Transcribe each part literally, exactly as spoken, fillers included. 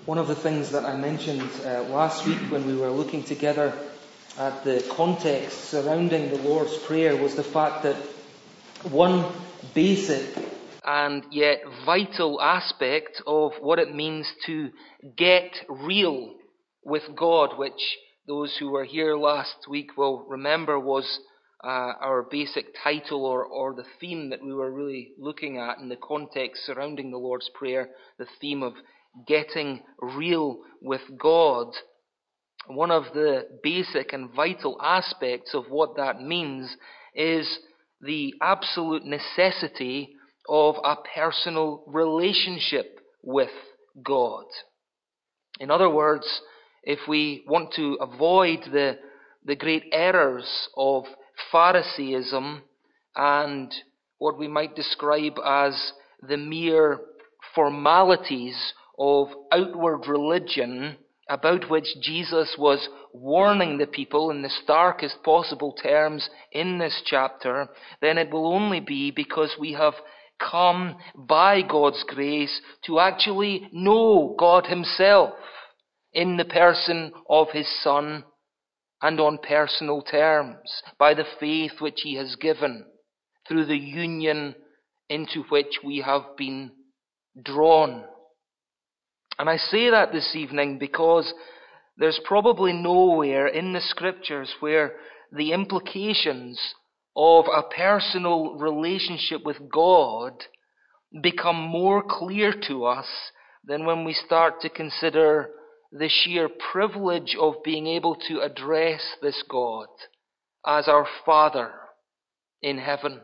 One of the things that I mentioned uh, last week when we were looking together at the context surrounding the Lord's Prayer was the fact that one basic and yet vital aspect of what it means to get real with God, which those who were here last week will remember was uh, our basic title or, or the theme that we were really looking at in the context surrounding the Lord's Prayer, the theme of getting real with God. One of the basic and vital aspects of what that means is the absolute necessity of a personal relationship with God. In other words, if we want to avoid the, the great errors of Pharisaism and what we might describe as the mere formalities of outward religion about which Jesus was warning the people in the starkest possible terms in this chapter, then it will only be because we have come by God's grace to actually know God Himself in the person of His Son and on personal terms, by the faith which He has given, through the union into which we have been drawn. And I say that this evening because there's probably nowhere in the Scriptures where the implications of a personal relationship with God become more clear to us than when we start to consider the sheer privilege of being able to address this God as our Father in heaven.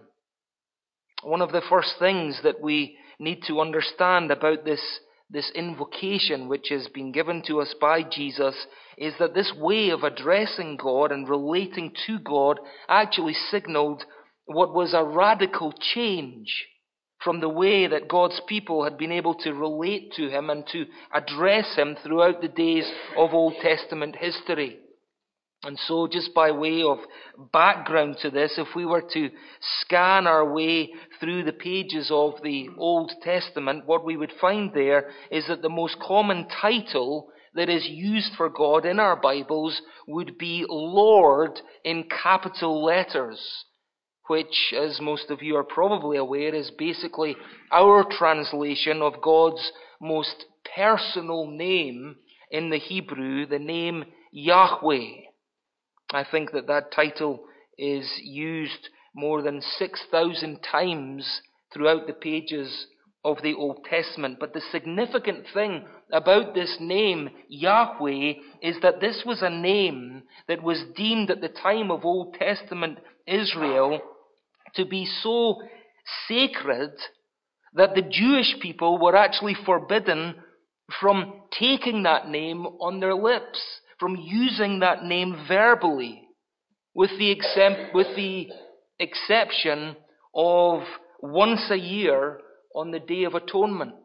One of the first things that we need to understand about this This invocation which has been given to us by Jesus is that this way of addressing God and relating to God actually signaled what was a radical change from the way that God's people had been able to relate to Him and to address Him throughout the days of Old Testament history. And so, just by way of background to this, if we were to scan our way through the pages of the Old Testament, what we would find there is that the most common title that is used for God in our Bibles would be Lord in capital letters, which, as most of you are probably aware, is basically our translation of God's most personal name in the Hebrew, the name Yahweh. I think that that title is used more than six thousand times throughout the pages of the Old Testament. But the significant thing about this name, Yahweh, is that this was a name that was deemed at the time of Old Testament Israel to be so sacred that the Jewish people were actually forbidden from taking that name on their lips, from using that name verbally, with the, exempt, with the exception of once a year on the Day of Atonement,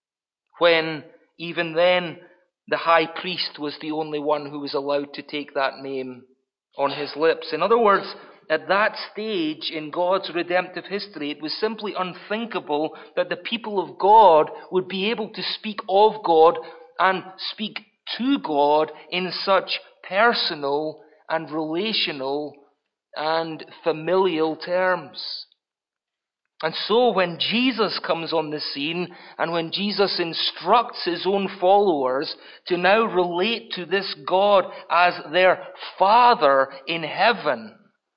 when even then the high priest was the only one who was allowed to take that name on his lips. In other words, at that stage in God's redemptive history, it was simply unthinkable that the people of God would be able to speak of God and speak to God in such personal and relational and familial terms. And so when Jesus comes on the scene, and when Jesus instructs His own followers to now relate to this God as their Father in heaven,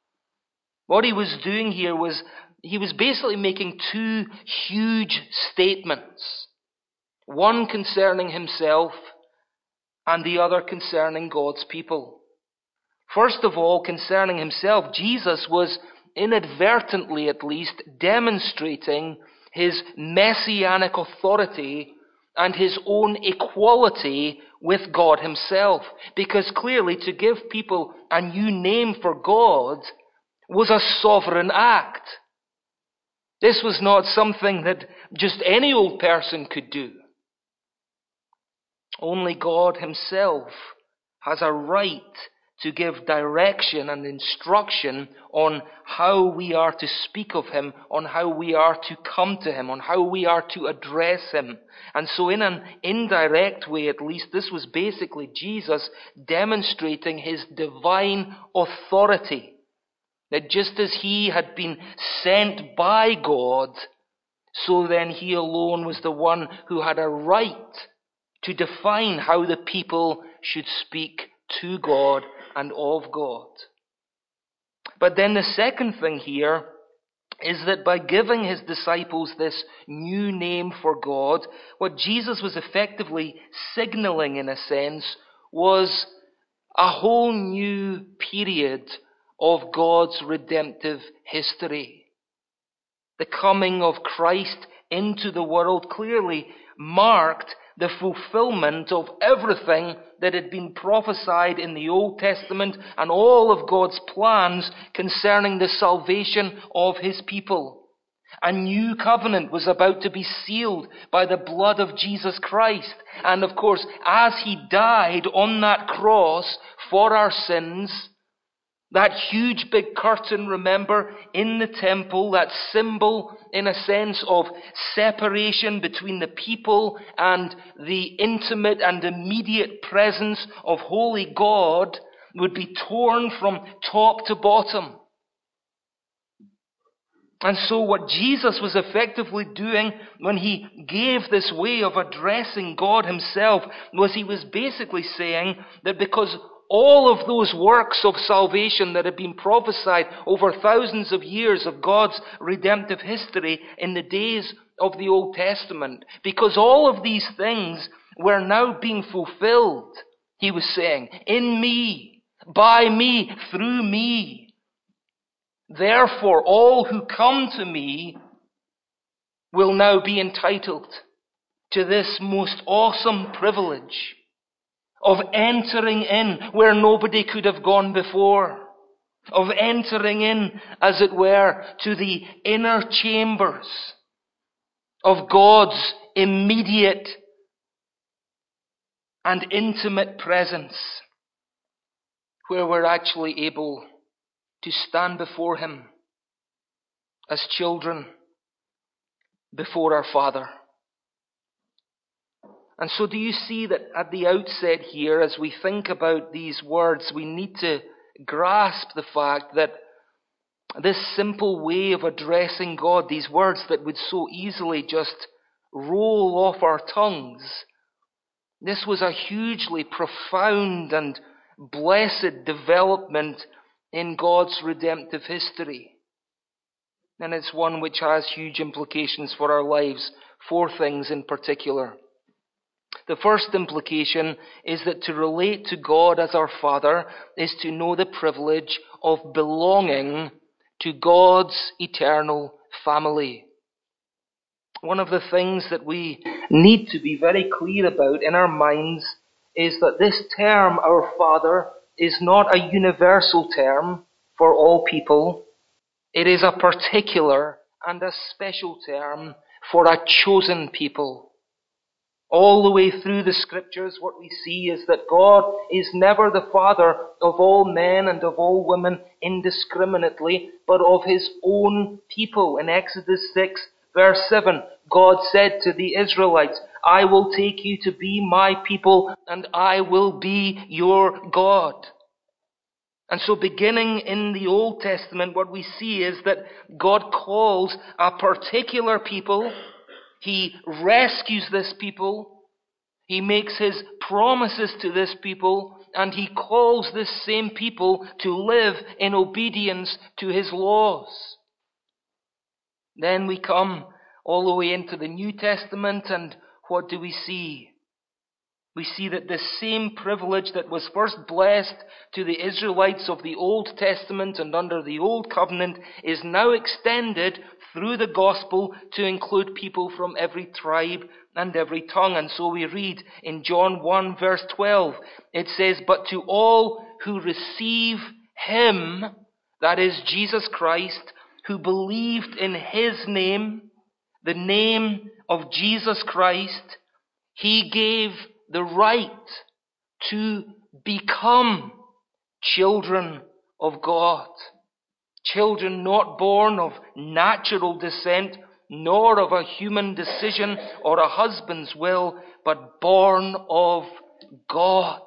what He was doing here was, He was basically making two huge statements. One concerning Himself, and the other concerning God's people. First of all, concerning Himself, Jesus was inadvertently at least demonstrating His messianic authority and His own equality with God Himself. Because clearly to give people a new name for God was a sovereign act. This was not something that just any old person could do. Only God Himself has a right to give direction and instruction on how we are to speak of him, on how we are to come to him, on how we are to address him. And so in an indirect way, at least, this was basically Jesus demonstrating his divine authority. That just as he had been sent by God, so then he alone was the one who had a right to define how the people should speak to God and of God. But then the second thing here is that by giving his disciples this new name for God, what Jesus was effectively signaling, in a sense, was a whole new period of God's redemptive history. The coming of Christ into the world clearly marked the fulfillment of everything that had been prophesied in the Old Testament and all of God's plans concerning the salvation of his people. A new covenant was about to be sealed by the blood of Jesus Christ. And of course, as he died on that cross for our sins, that huge big curtain, remember, in the temple, that symbol, in a sense, of separation between the people and the intimate and immediate presence of holy God, would be torn from top to bottom. And so what Jesus was effectively doing when he gave this way of addressing God himself was he was basically saying that because all of those works of salvation that had been prophesied over thousands of years of God's redemptive history in the days of the Old Testament, because all of these things were now being fulfilled, he was saying, in me, by me, through me. Therefore, all who come to me will now be entitled to this most awesome privilege of entering in where nobody could have gone before, of entering in, as it were, to the inner chambers of God's immediate and intimate presence, where we're actually able to stand before him as children before our Father. And so do you see that at the outset here, as we think about these words, we need to grasp the fact that this simple way of addressing God, these words that would so easily just roll off our tongues, this was a hugely profound and blessed development in God's redemptive history. And it's one which has huge implications for our lives, four things in particular. The first implication is that to relate to God as our Father is to know the privilege of belonging to God's eternal family. One of the things that we need to be very clear about in our minds is that this term, our Father, is not a universal term for all people. It is a particular and a special term for a chosen people. All the way through the scriptures, what we see is that God is never the Father of all men and of all women indiscriminately, but of his own people. In Exodus six, verse seven, God said to the Israelites, I will take you to be my people, and I will be your God. And so beginning in the Old Testament, what we see is that God calls a particular people. He rescues this people. He makes his promises to this people. And he calls this same people to live in obedience to his laws. Then we come all the way into the New Testament, and what do we see? We see that the same privilege that was first blessed to the Israelites of the Old Testament and under the Old Covenant is now extended through the gospel to include people from every tribe and every tongue. And so we read in John one verse twelve, it says, but to all who receive him, that is Jesus Christ, who believed in his name, the name of Jesus Christ, he gave the right to become children of God. Children not born of natural descent, nor of a human decision or a husband's will, but born of God.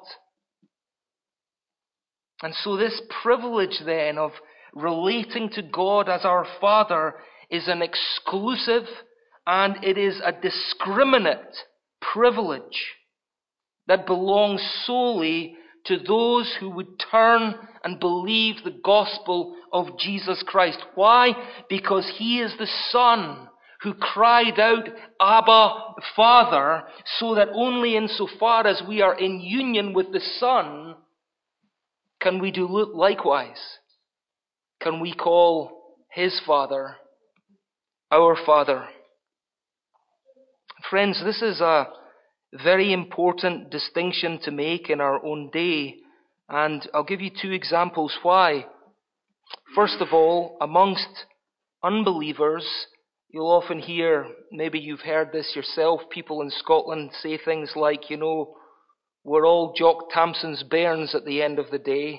And so this privilege then of relating to God as our Father is an exclusive and it is a discriminate privilege that belongs solely to those who would turn and believe the gospel of Jesus Christ. Why? Because he is the Son who cried out, Abba, Father, so that only insofar as we are in union with the Son can we do likewise. Can we call his Father our Father? Friends, this is a very important distinction to make in our own day, and I'll give you two examples why. First of all, amongst unbelievers, you'll often hear, maybe you've heard this yourself, people in Scotland say things like, you know, we're all Jock Tamson's bairns at the end of the day.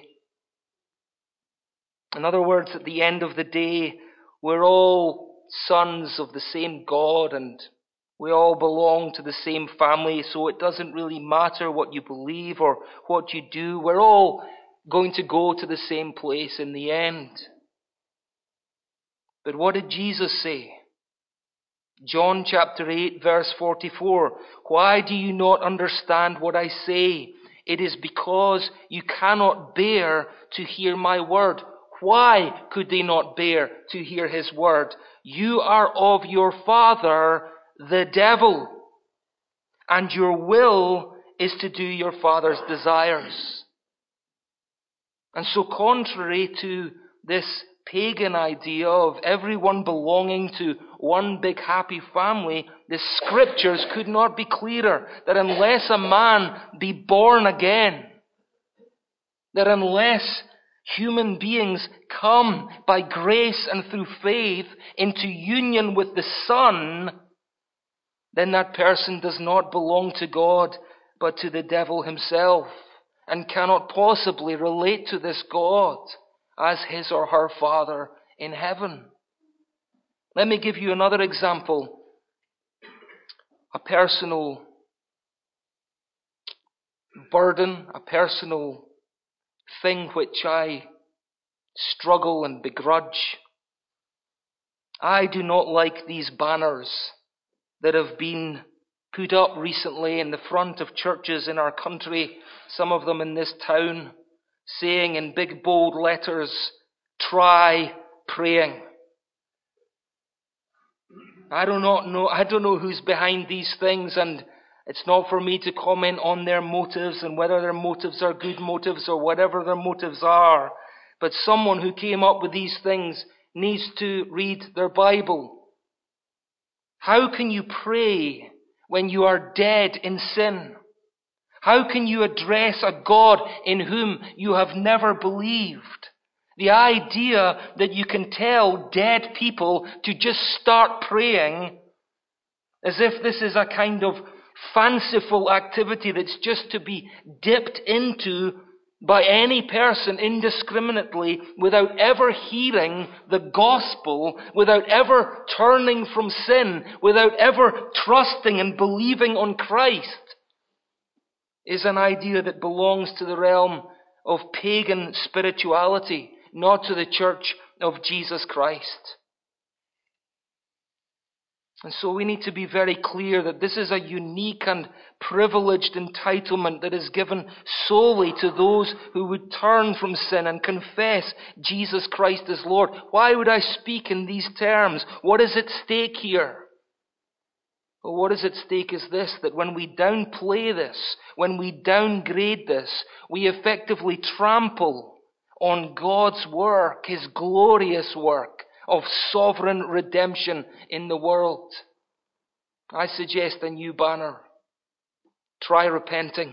In other words, at the end of the day, we're all sons of the same God and we all belong to the same family, so it doesn't really matter what you believe or what you do. We're all going to go to the same place in the end. But what did Jesus say? John chapter eight, verse forty-four. Why do you not understand what I say? It is because you cannot bear to hear my word. Why could they not bear to hear his word? You are of your father, the devil, and your will is to do your father's desires. And so contrary to this pagan idea of everyone belonging to one big happy family, the scriptures could not be clearer that unless a man be born again, that unless human beings come by grace and through faith into union with the Son, then that person does not belong to God, but to the devil himself, and cannot possibly relate to this God as his or her Father in heaven. Let me give you another example, a personal burden, a personal thing which I struggle and begrudge. I do not like these banners that have been put up recently in the front of churches in our country, some of them in this town, saying in big bold letters, try praying. I do not know, I don't know who's behind these things, and it's not for me to comment on their motives and whether their motives are good motives or whatever their motives are. But someone who came up with these things needs to read their Bible. How can you pray when you are dead in sin? How can you address a God in whom you have never believed? The idea that you can tell dead people to just start praying as if this is a kind of fanciful activity that's just to be dipped into by any person indiscriminately without ever hearing the gospel, without ever turning from sin, without ever trusting and believing on Christ, is an idea that belongs to the realm of pagan spirituality, not to the church of Jesus Christ. And so we need to be very clear that this is a unique and privileged entitlement that is given solely to those who would turn from sin and confess Jesus Christ as Lord. Why would I speak in these terms? What is at stake here? Well, what is at stake is this, that when we downplay this, when we downgrade this, we effectively trample on God's work, his glorious work of sovereign redemption in the world. I suggest a new banner. Try repenting.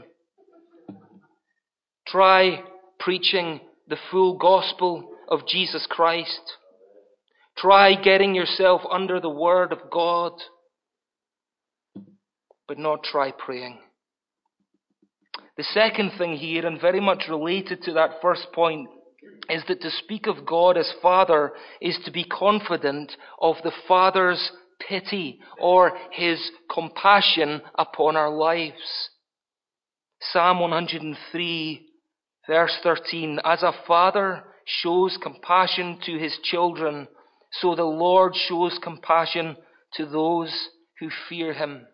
Try preaching the full gospel of Jesus Christ. Try getting yourself under the word of God, but not try praying. The second thing here, and very much related to that first point, is that to speak of God as Father is to be confident of the Father's pity or his compassion upon our lives. Psalm one hundred three, verse thirteen, as a father shows compassion to his children, so the Lord shows compassion to those who fear him.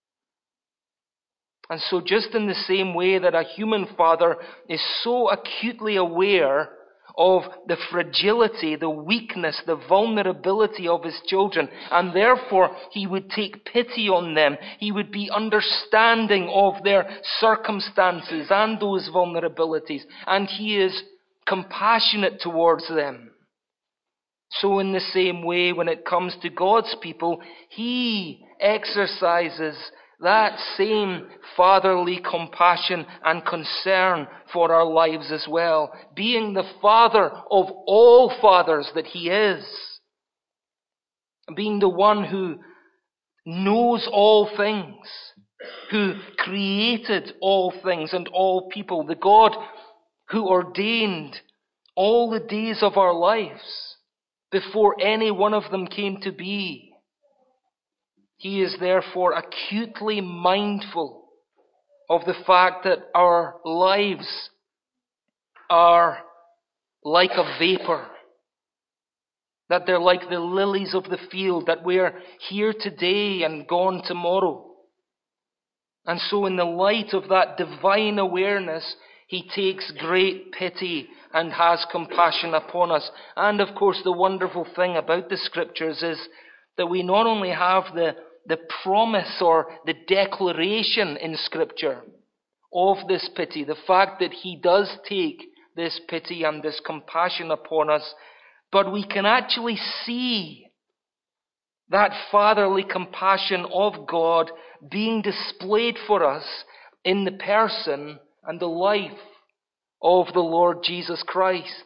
And so just in the same way that a human father is so acutely aware of the fragility, the weakness, the vulnerability of his children, and therefore he would take pity on them, he would be understanding of their circumstances and those vulnerabilities, and he is compassionate towards them. So in the same way, when it comes to God's people, he exercises that same fatherly compassion and concern for our lives as well, being the Father of all fathers that he is, being the one who knows all things, who created all things and all people, the God who ordained all the days of our lives before any one of them came to be. He is therefore acutely mindful of the fact that our lives are like a vapor, that they're like the lilies of the field, that we're here today and gone tomorrow. And so in the light of that divine awareness, he takes great pity and has compassion upon us. And of course, the wonderful thing about the Scriptures is that we not only have the the promise or the declaration in Scripture of this pity, the fact that he does take this pity and this compassion upon us, but we can actually see that fatherly compassion of God being displayed for us in the person and the life of the Lord Jesus Christ.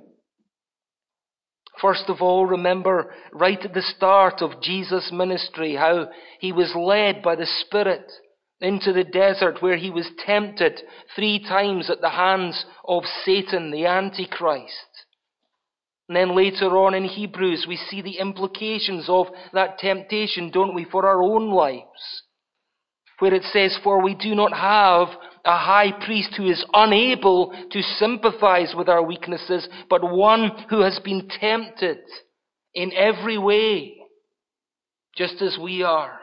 First of all, remember right at the start of Jesus' ministry how he was led by the Spirit into the desert where he was tempted three times at the hands of Satan, the Antichrist. And then later on in Hebrews, we see the implications of that temptation, don't we, for our own lives, where it says, for we do not have a high priest who is unable to sympathize with our weaknesses, but one who has been tempted in every way, just as we are.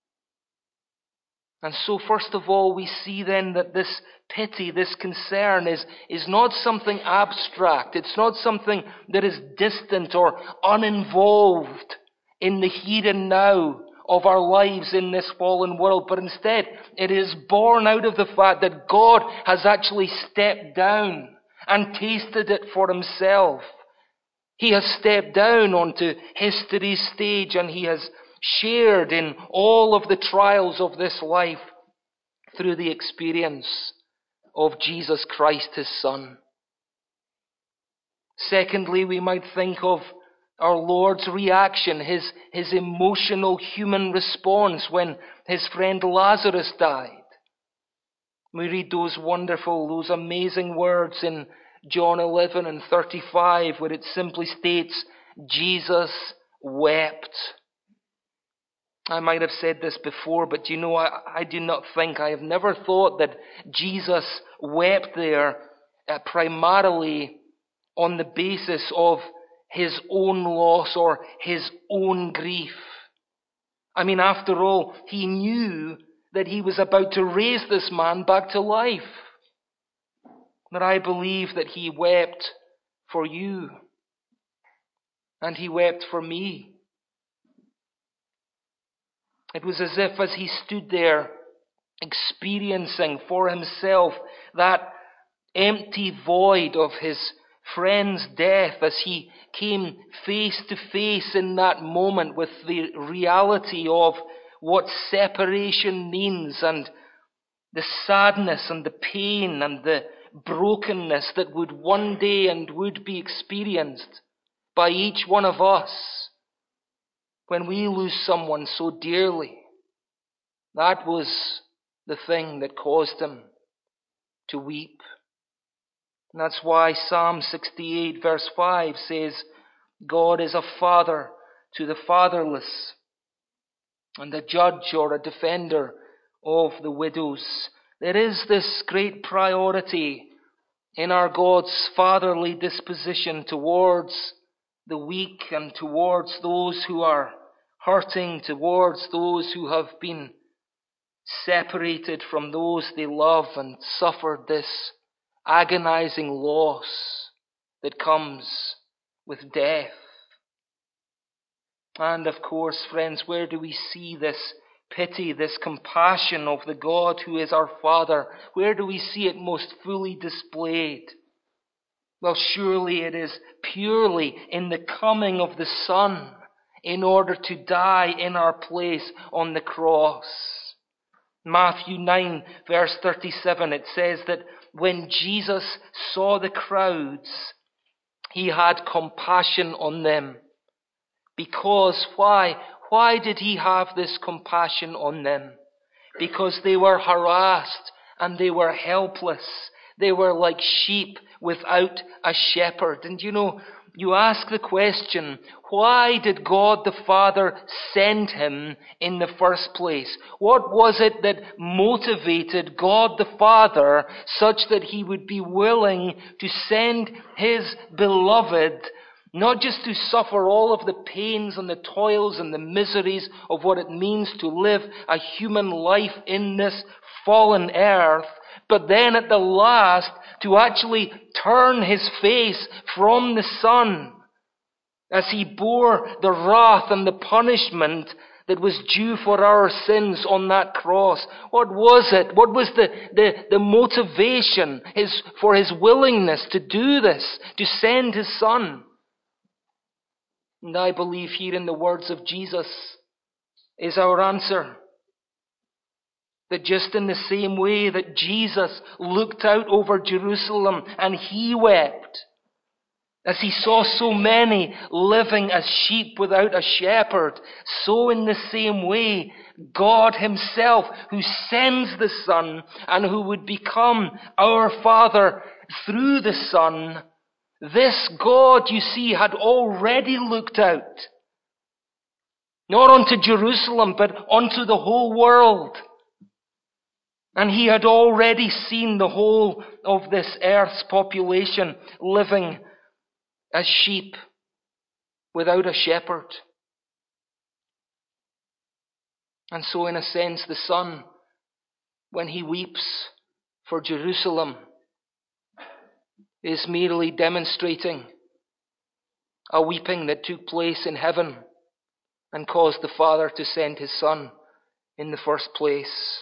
And so first of all, we see then that this pity, this concern is, is not something abstract. It's not something that is distant or uninvolved in the here and now of our lives in this fallen world, but instead it is born out of the fact that God has actually stepped down and tasted it for himself. He has stepped down onto history's stage and he has shared in all of the trials of this life through the experience of Jesus Christ, his Son. Secondly, we might think of our Lord's reaction, his, his emotional human response when his friend Lazarus died. We read those wonderful, those amazing words in John eleven and thirty-five where it simply states, Jesus wept. I might have said this before, but you know, I, I do not think, I have never thought that Jesus wept there uh, primarily on the basis of his own loss or his own grief. I mean, after all, he knew that he was about to raise this man back to life. But I believe that he wept for you. And he wept for me. It was as if as he stood there experiencing for himself that empty void of his friend's death, as he came face to face in that moment with the reality of what separation means and the sadness and the pain and the brokenness that would one day and would be experienced by each one of us when we lose someone so dearly. That was the thing that caused him to weep. And that's why Psalm sixty-eight verse five says, God is a father to the fatherless, and a judge or a defender of the widows. There is this great priority in our God's fatherly disposition towards the weak and towards those who are hurting, towards those who have been separated from those they love and suffered this agonizing loss that comes with death. And of course, friends, where do we see this pity, this compassion of the God who is our Father? Where do we see it most fully displayed? Well, surely it is purely in the coming of the Son in order to die in our place on the cross. Matthew nine verse thirty-seven, it says that when Jesus saw the crowds, he had compassion on them. Because why? Why did he have this compassion on them? Because they were harassed and they were helpless. They were like sheep without a shepherd. And you know, you ask the question, why did God the Father send him in the first place? What was it that motivated God the Father such that he would be willing to send his beloved, not just to suffer all of the pains and the toils and the miseries of what it means to live a human life in this fallen earth, but then at the last to actually turn his face from the Son as he bore the wrath and the punishment that was due for our sins on that cross. What was it? What was the, the, the motivation his, for his willingness to do this, to send his Son? And I believe here in the words of Jesus is our answer. That just in the same way that Jesus looked out over Jerusalem and he wept, as he saw so many living as sheep without a shepherd, so in the same way, God himself, who sends the Son and who would become our Father through the Son, this God, you see, had already looked out, not onto Jerusalem, but onto the whole world. And he had already seen the whole of this earth's population living as sheep without a shepherd. And so in a sense, the Son, when he weeps for Jerusalem, is merely demonstrating a weeping that took place in heaven and caused the Father to send his Son in the first place.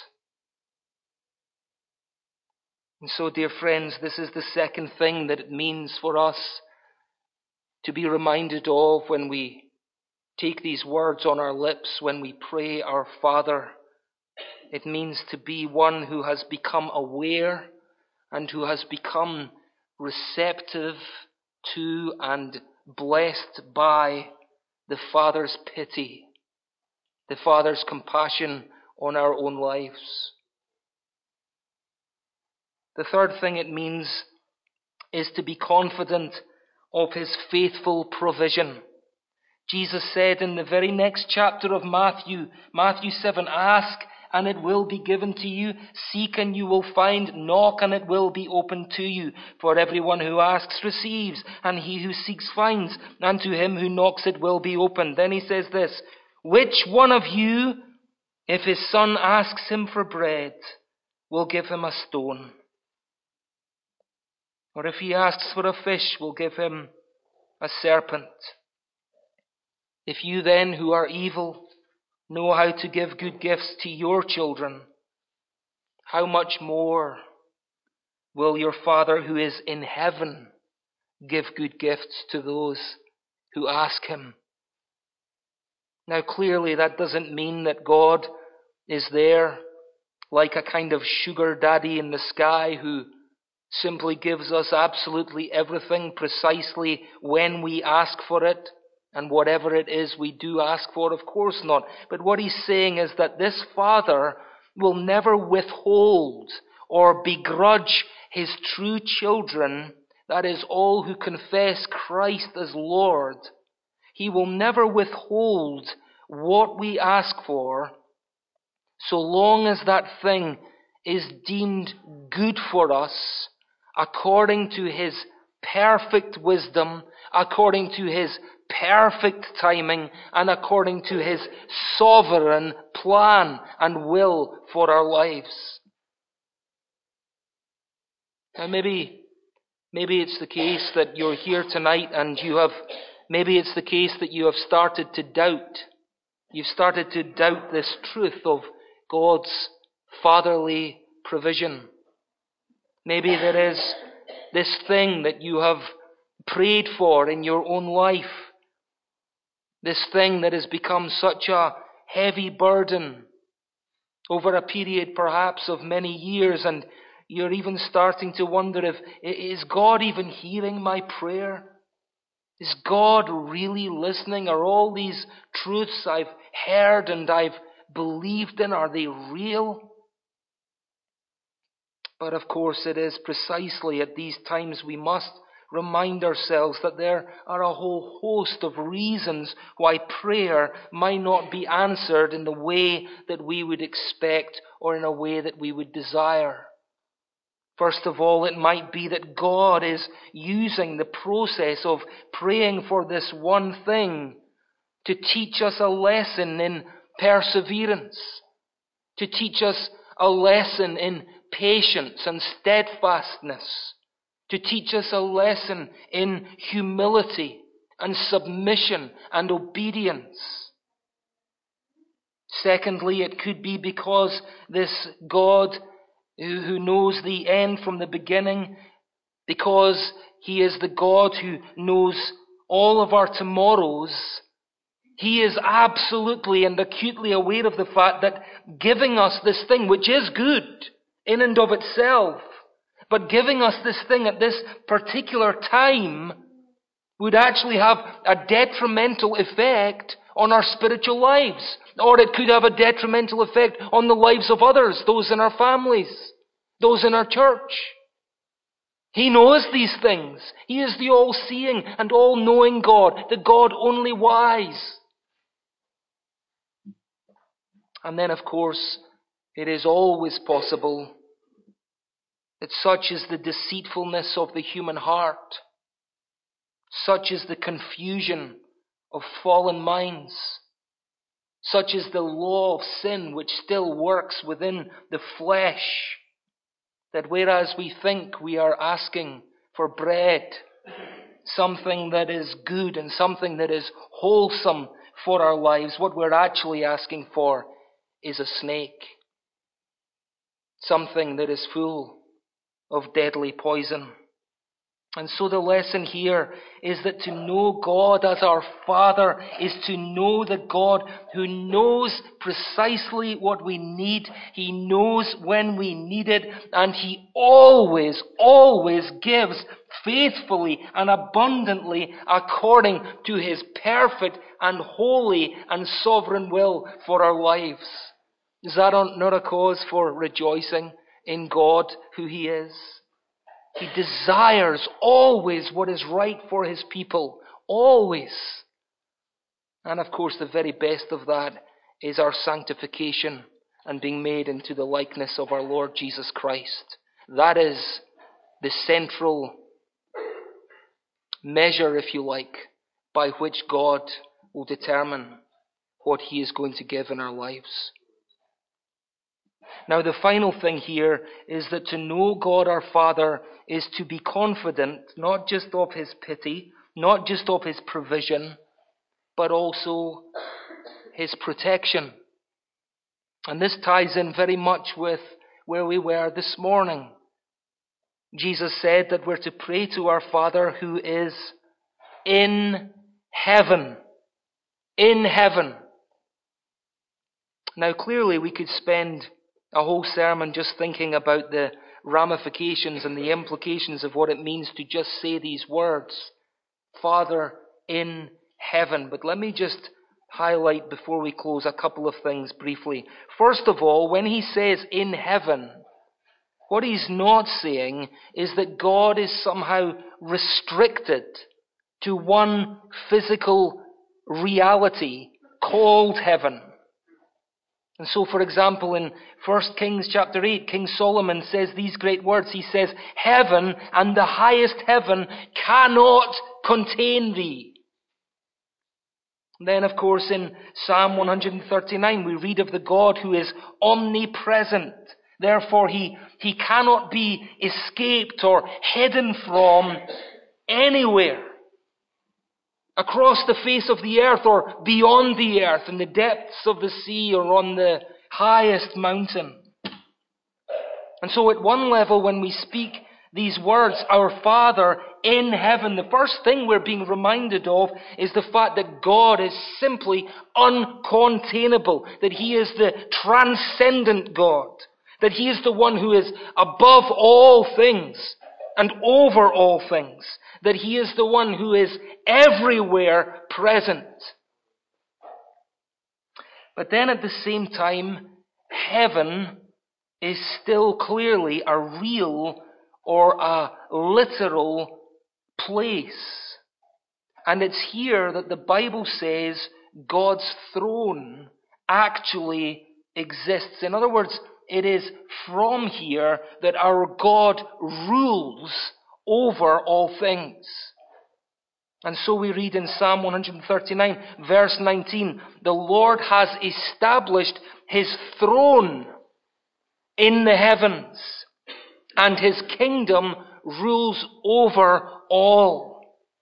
And so, dear friends, this is the second thing that it means for us to be reminded of when we take these words on our lips, when we pray our Father. It means to be one who has become aware and who has become receptive to and blessed by the Father's pity, the Father's compassion on our own lives. The third thing it means is to be confident of his faithful provision. Jesus said in the very next chapter of Matthew, Matthew seven, ask and it will be given to you, seek and you will find, knock and it will be opened to you. For everyone who asks receives, and he who seeks finds, and to him who knocks it will be opened. Then he says this, which one of you, if his son asks him for bread, will give him a stone? Or if he asks for a fish, will give him a serpent? If you then, who are evil, know how to give good gifts to your children, how much more will your Father who is in heaven give good gifts to those who ask him? Now clearly that doesn't mean that God is there like a kind of sugar daddy in the sky who simply gives us absolutely everything precisely when we ask for it, and whatever it is we do ask for. Of course not. But what he's saying is that this Father will never withhold or begrudge his true children, that is, all who confess Christ as Lord, he will never withhold what we ask for, so long as that thing is deemed good for us, according to his perfect wisdom, according to his perfect timing, and according to his sovereign plan and will for our lives. Now maybe, maybe it's the case that you're here tonight and you have, maybe it's the case that you have started to doubt. You've started to doubt this truth of God's fatherly provision. Maybe there is this thing that you have prayed for in your own life. This thing that has become such a heavy burden over a period perhaps of many years, and you're even starting to wonder if, is God even hearing my prayer? Is God really listening? Are all these truths I've heard and I've believed in, are they real? But of course it is precisely at these times we must remind ourselves that there are a whole host of reasons why prayer might not be answered in the way that we would expect or in a way that we would desire. First of all, it might be that God is using the process of praying for this one thing to teach us a lesson in perseverance, to teach us a lesson in patience and steadfastness, to teach us a lesson in humility and submission and obedience. Secondly, it could be because this God who knows the end from the beginning, because he is the God who knows all of our tomorrows, he is absolutely and acutely aware of the fact that giving us this thing, which is good in and of itself, but giving us this thing at this particular time would actually have a detrimental effect on our spiritual lives. Or it could have a detrimental effect on the lives of others, those in our families, those in our church. He knows these things. He is the all-seeing and all-knowing God, the God only wise. And then, of course, it is always possible that such is the deceitfulness of the human heart, such is the confusion of fallen minds, such is the law of sin which still works within the flesh, that whereas we think we are asking for bread, something that is good and something that is wholesome for our lives, what we're actually asking for is a snake, something that is full of deadly poison. And so the lesson here is that to know God as our Father is to know the God who knows precisely what we need. He knows when we need it, and He always, always gives faithfully and abundantly according to His perfect and holy and sovereign will for our lives. Is that not a cause for rejoicing in God, who He is? He desires always what is right for His people. Always. And of course, the very best of that is our sanctification and being made into the likeness of our Lord Jesus Christ. That is the central measure, if you like, by which God will determine what He is going to give in our lives. Now, the final thing here is that to know God our Father is to be confident not just of His pity, not just of His provision, but also His protection. And this ties in very much with where we were this morning. Jesus said that we're to pray to our Father who is in heaven. In heaven. Now, clearly we could spend a whole sermon just thinking about the ramifications and the implications of what it means to just say these words, Father in heaven. But let me just highlight before we close a couple of things briefly. First of all, when He says in heaven, What he's not saying is that God is somehow restricted to one physical reality called heaven. And so, for example, in First Kings chapter eight, King Solomon says these great words. He says, "Heaven and the highest heaven cannot contain thee." Then, of course, in Psalm one thirty-nine, we read of the God who is omnipresent. Therefore, he, he cannot be escaped or hidden from anywhere across the face of the earth or beyond the earth, in the depths of the sea or on the highest mountain. And so at one level, when we speak these words, "Our Father in heaven," the first thing we're being reminded of is the fact that God is simply uncontainable, that he is the transcendent God, that he is the one who is above all things and over all things, that he is the one who is everywhere present. But then at the same time, heaven is still clearly a real or a literal place. And it's here that the Bible says God's throne actually exists. In other words, it is from here that our God rules over all things. And so we read in Psalm one thirty-nine, verse nineteen, "The Lord has established his throne in the heavens, and his kingdom rules over all."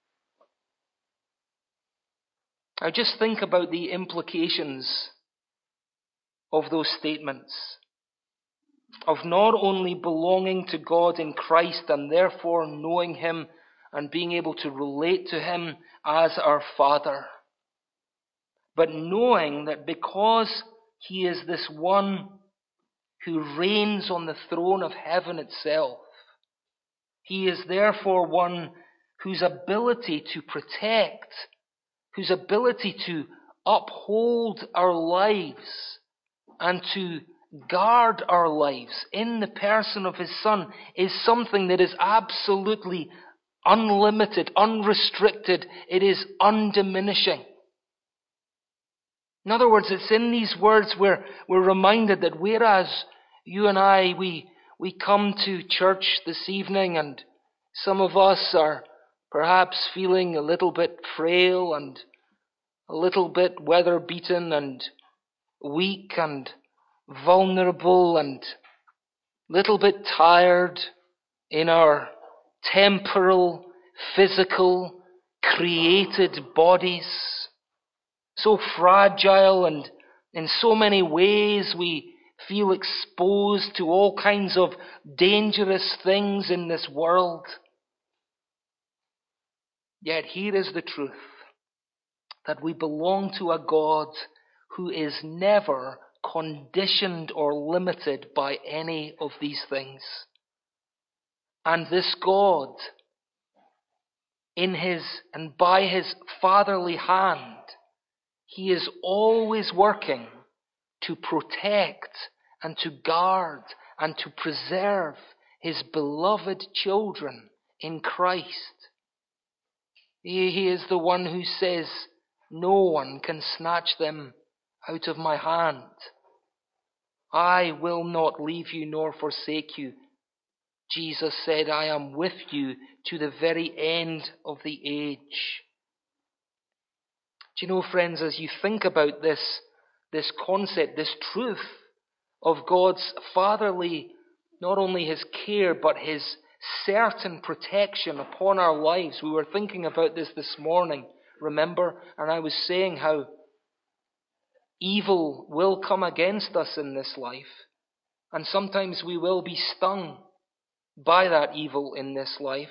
Now just think about the implications of those statements, of not only belonging to God in Christ and therefore knowing him and being able to relate to him as our Father, but knowing that because he is this one who reigns on the throne of heaven itself, he is therefore one whose ability to protect, whose ability to uphold our lives and to guard our lives in the person of his Son is something that is absolutely unlimited, unrestricted. It is undiminishing. In other words, it's in these words where we're reminded that whereas you and I, we, we come to church this evening and some of us are perhaps feeling a little bit frail and a little bit weather-beaten and weak and vulnerable and a little bit tired in our temporal, physical, created bodies, so fragile, and in so many ways we feel exposed to all kinds of dangerous things in this world. Yet here is the truth, that we belong to a God who is never conditioned or limited by any of these things. And this God, in his and by his fatherly hand, he is always working to protect and to guard and to preserve his beloved children in Christ. He, he is the one who says, "No one can snatch them out of my hand. I will not leave you nor forsake you." Jesus said, "I am with you to the very end of the age." Do you know, friends, as you think about this, this concept, this truth of God's fatherly, not only his care, but his certain protection upon our lives. We were thinking about this this morning, remember? And I was saying how evil will come against us in this life. And sometimes we will be stung by that evil in this life.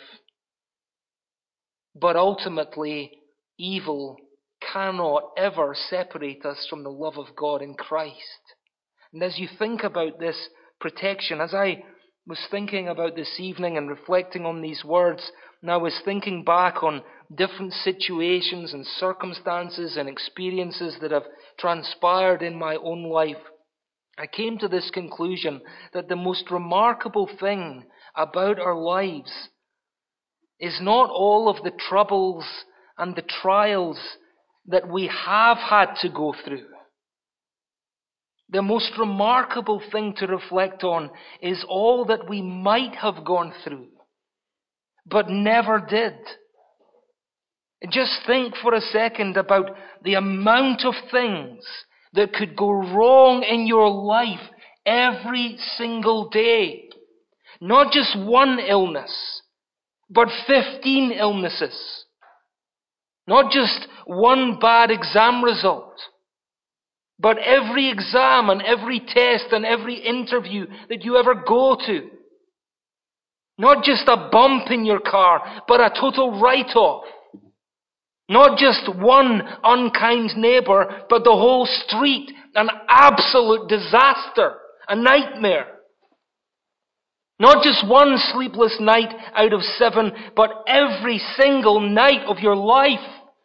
But ultimately, evil cannot ever separate us from the love of God in Christ. And as you think about this protection, as I was thinking about this evening and reflecting on these words, and I was thinking back on different situations and circumstances and experiences that have transpired in my own life, I came to this conclusion that the most remarkable thing about our lives is not all of the troubles and the trials that we have had to go through. The most remarkable thing to reflect on is all that we might have gone through, but never did. Just think for a second about the amount of things that could go wrong in your life every single day. Not just one illness, but fifteen illnesses. Not just one bad exam result, but every exam and every test and every interview that you ever go to. Not just a bump in your car, but a total write-off. Not just one unkind neighbour, but the whole street, an absolute disaster, a nightmare. Not just one sleepless night out of seven, but every single night of your life.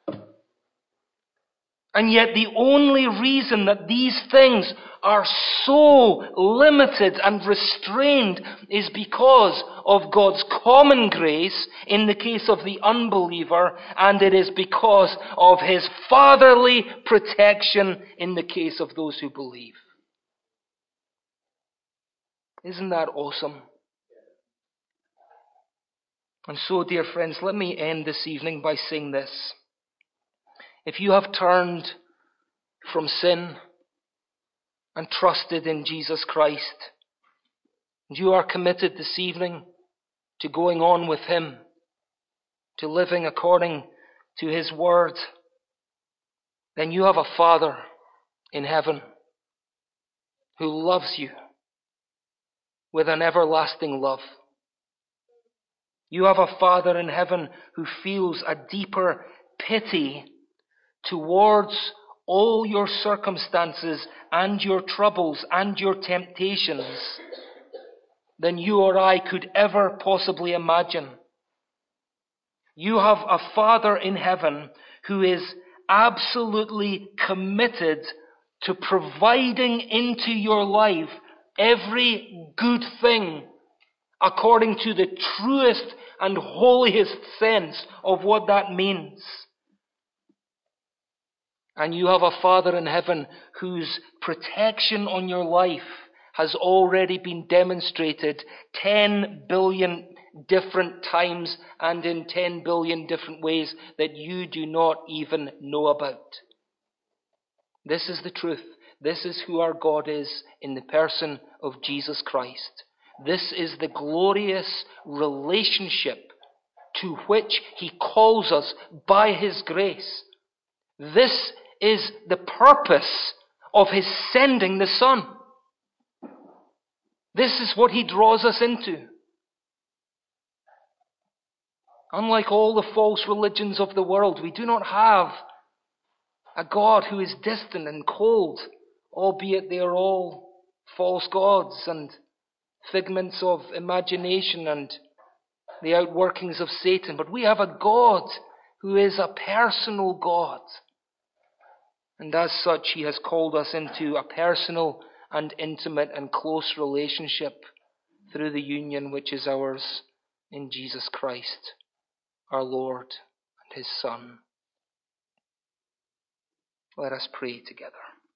And yet the only reason that these things are so limited and restrained is because of God's common grace in the case of the unbeliever, and it is because of His fatherly protection in the case of those who believe. Isn't that awesome? And so, dear friends, let me end this evening by saying this. If you have turned from sin and trusted in Jesus Christ, and you are committed this evening to going on with Him, to living according to His word, then you have a Father in heaven who loves you with an everlasting love. You have a Father in heaven who feels a deeper pity towards all your circumstances and your troubles and your temptations than you or I could ever possibly imagine. You have a Father in heaven who is absolutely committed to providing into your life every good thing according to the truest and holiest sense of what that means. And you have a Father in heaven whose protection on your life has already been demonstrated ten billion different times and in ten billion different ways that you do not even know about. This is the truth. This is who our God is in the person of Jesus Christ. This is the glorious relationship to which He calls us by His grace. This is the purpose of His sending the Son. This is what He draws us into. Unlike all the false religions of the world, we do not have a God who is distant and cold, albeit they are all false gods and figments of imagination and the outworkings of Satan. But we have a God who is a personal God. And as such, He has called us into a personal and intimate and close relationship through the union which is ours in Jesus Christ, our Lord and His Son. Let us pray together.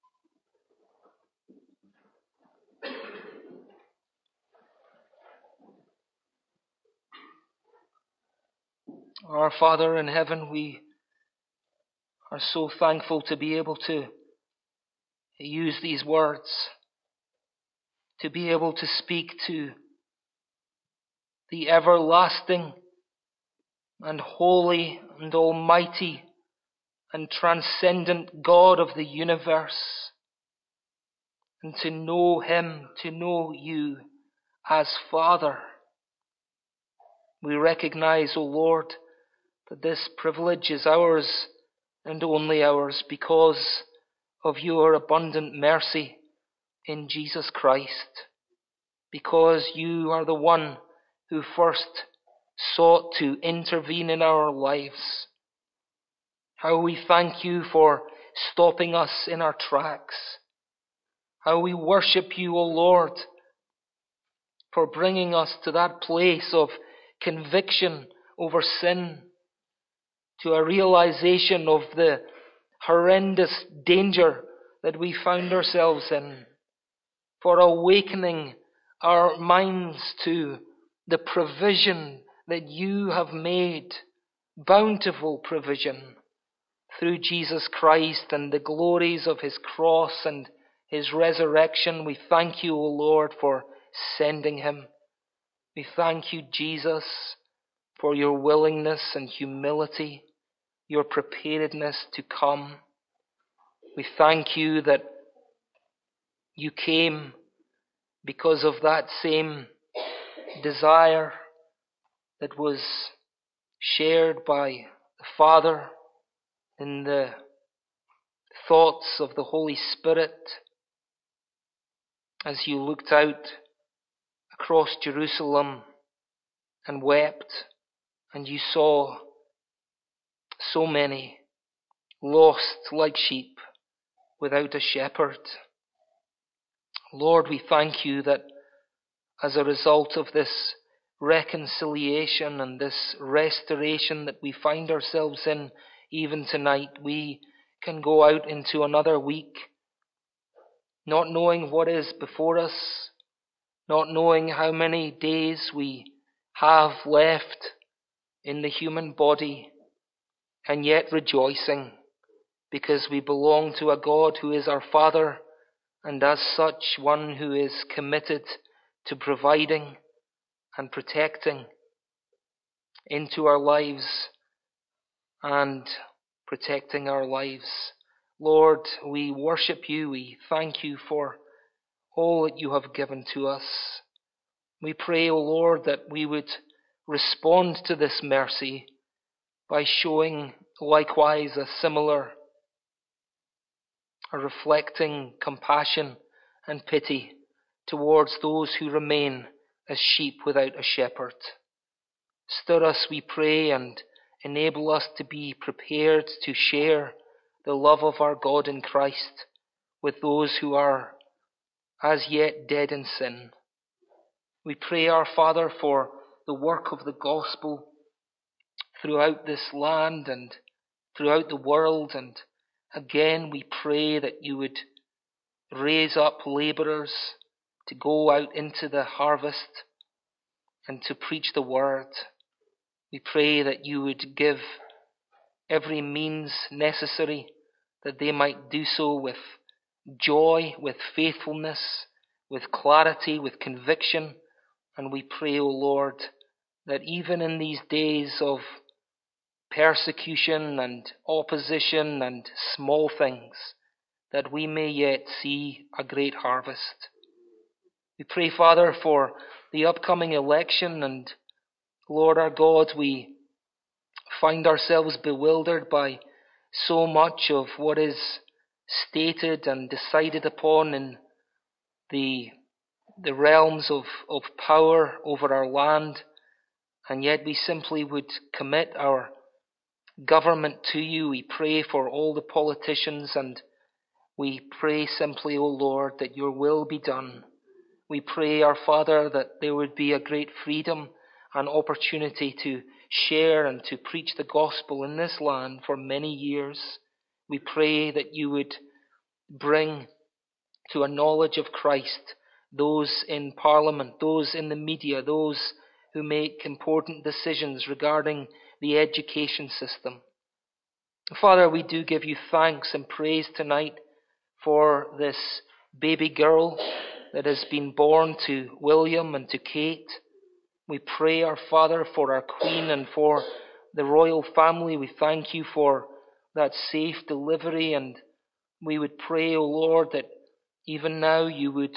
Our Father in heaven, we are so thankful to be able to use these words, to be able to speak to the everlasting and holy and almighty and transcendent God of the universe, and to know Him, to know You as Father. We recognize, O Lord, that this privilege is ours and only ours because of Your abundant mercy in Jesus Christ, because You are the one who first sought to intervene in our lives. How we thank You for stopping us in our tracks, How we worship you, O Lord, for bringing us to that place of conviction over sin, to a realization of the horrendous danger that we found ourselves in, for awakening our minds to the provision that you have made, bountiful provision, through Jesus Christ and the glories of his cross and his resurrection. We thank you, O Lord, for sending him. We thank you, Jesus, for your willingness and humility, your preparedness to come. We thank you that you came because of that same desire that was shared by the Father in the thoughts of the Holy Spirit as you looked out across Jerusalem and wept, and you saw so many lost like sheep without a shepherd. Lord, we thank you that as a result of this reconciliation and this restoration that we find ourselves in even tonight, we can go out into another week not knowing what is before us, not knowing how many days we have left in the human body, and yet rejoicing because we belong to a God who is our Father, and as such one who is committed to providing and protecting into our lives and protecting our lives. Lord, we worship you. We thank you for all that you have given to us. We pray, O Lord, that we would respond to this mercy by showing likewise a similar, a reflecting compassion and pity towards those who remain as sheep without a shepherd. Stir us, we pray, and enable us to be prepared to share the love of our God in Christ with those who are as yet dead in sin. We pray, our Father, for the work of the gospel throughout this land and throughout the world, and again we pray that you would raise up labourers to go out into the harvest and to preach the word. We pray that you would give every means necessary that they might do so with joy, with faithfulness, with clarity, with conviction. And we pray, O Lord, that even in these days of persecution and opposition and small things, that we may yet see a great harvest. We pray, Father, for the upcoming election, and Lord our God, we find ourselves bewildered by so much of what is stated and decided upon in the, the realms of, of power over our land, and yet we simply would commit our government to you. We pray for all the politicians, and we pray simply, O Lord, that your will be done. We pray, our Father, that there would be a great freedom and opportunity to share and to preach the gospel in this land for many years. We pray that you would bring to a knowledge of Christ those in Parliament, those in the media, those who make important decisions regarding the education system. Father, we do give you thanks and praise tonight for this baby girl that has been born to William and to Kate. We pray, our Father, for our Queen and for the royal family. We thank you for that safe delivery, and we would pray, O Lord, that even now you would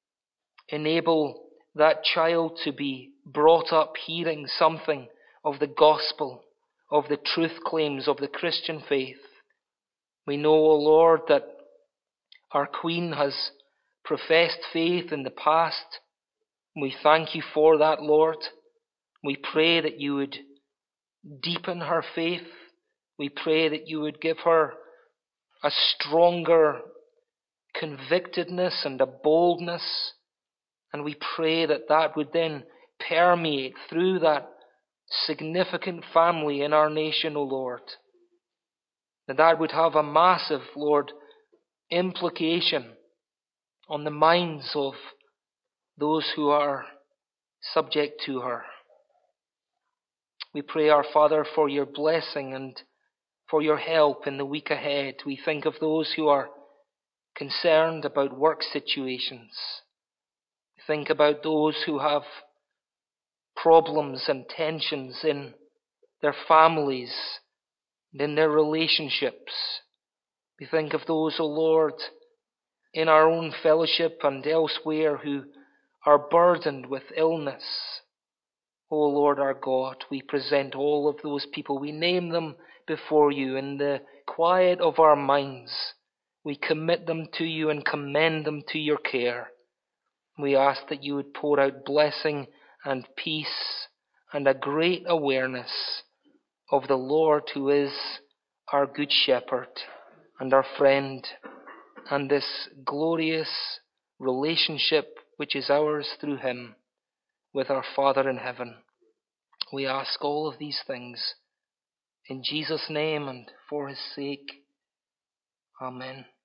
enable that child to be brought up hearing something of the gospel, of the truth claims of the Christian faith. We know, O Lord, that our Queen has professed faith in the past. We thank you for that, Lord. We pray that you would deepen her faith. We pray that you would give her a stronger convictedness and a boldness. And we pray that that would then permeate through that significant family in our nation, O Lord. That that would have a massive, Lord, implication on the minds of those who are subject to her. We pray, our Father, for your blessing and for your help in the week ahead. We think of those who are concerned about work situations. We think about those who have problems and tensions in their families and in their relationships. We think of those, O Lord, in our own fellowship and elsewhere who are burdened with illness. O Lord our God, we present all of those people. We name them before you in the quiet of our minds. We commit them to you and commend them to your care. We ask that you would pour out blessing and peace and a great awareness of the Lord who is our good shepherd and our friend, and this glorious relationship which is ours through him with our Father in heaven. We ask all of these things in Jesus' name and for his sake. Amen.